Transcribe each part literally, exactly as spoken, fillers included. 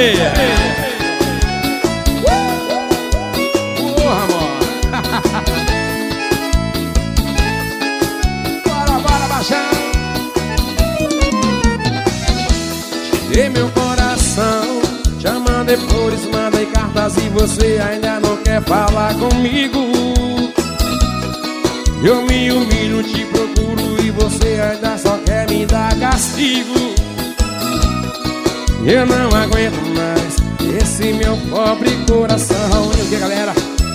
cadeia. Porra, amor. Bora, bora, baixar. Dei meu coração, já mandei flores, mandei cartas e você ainda não quer falar comigo. Eu me humilho, te procuro e você ainda só quer me dar castigo. Eu não aguento mais esse meu pobre coração. E o que, galera?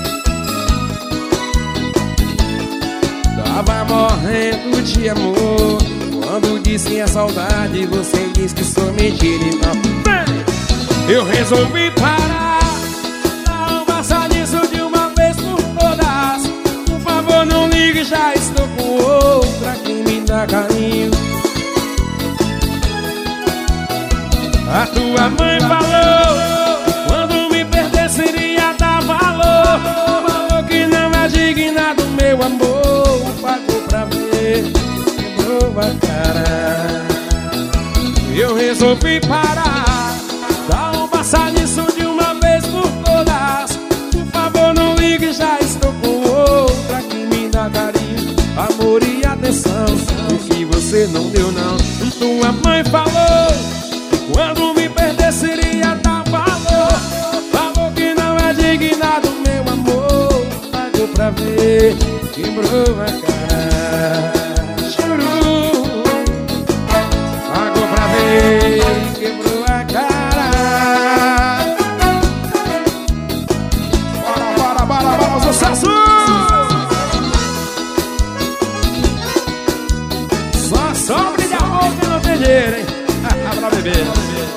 Tava morrendo de amor. Quando disse a saudade, você diz que sou mentira. Então, eu resolvi parar. Não passa nisso de uma vez por todas. Por favor, não ligue, já estou com outra que me dá carinho. A tua mãe falou, quando me perder seria dar valor. Falou que não é digna do meu amor. Pagou pra ver, quebrou a cara. Eu resolvi parar. Dá um passar nisso de uma vez por todas. Por favor, não ligue, já estou com outra que me dá carinho, amor e atenção. O que você não deu não. Tua mãe falou, quando me perder seria dar valor. Falou que não é digna do meu amor. Pagou pra ver, quebrou a cara. Churu. Pagou pra ver, quebrou a cara. Bora, bora, bora, bora, sucesso! Só sobre de amor que não tem dinheiro, hein? Pra beber.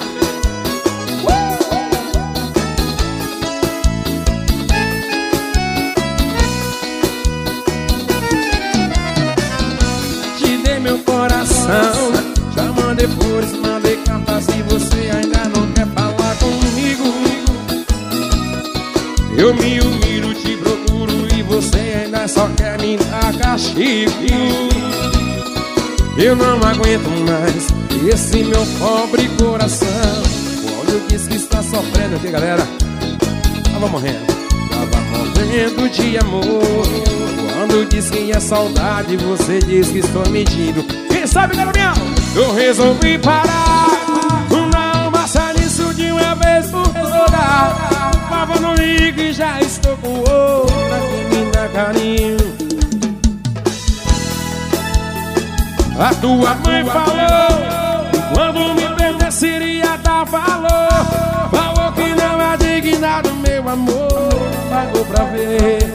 Te dei meu coração, já mandei flores, mandei cartas e você ainda não quer falar comigo. Eu me humilho, te procuro e você ainda só quer me dar castigo. Eu não aguento mais esse meu pobre coração. Quando diz que está sofrendo aqui, galera, tava morrendo, tava morrendo de amor. Quando diz que é saudade, você diz que estou mentindo. Quem sabe, garotinho? Eu resolvi parar. Não passa nisso de uma vez por todas. Por favor, não ligue, já estou com outra que me dá carinho. A tua mãe falou, quando me perder seria dar valor. Falou que não é digna do meu amor. Pagou pra ver.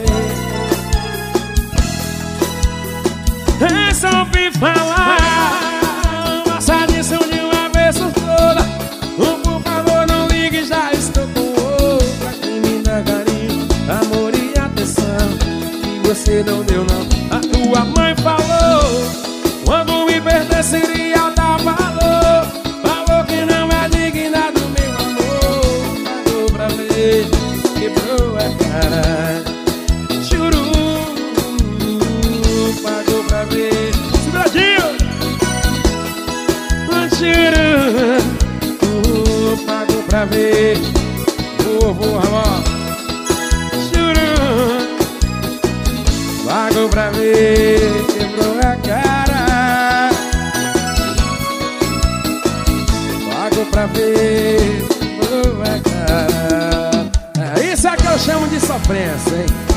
Resolvi falar. Passa disso de uma vez por todas. Por favor, não ligue, já estou com outra que me dá carinho, amor e atenção. Que você não deu não. A tua mãe falou, quando me perder seria dar valor. Falou que não é digna do meu amor. Pagou pra ver, quebrou a cara. Churu. Pagou pra ver. Seguradinho. Churu. Pagou pra ver. Vou, vou, amor. Churu. Pagou pra ver, quebrou a cara. Pago pra ver, quebrou a cara. É isso é que eu chamo de sofrência, hein?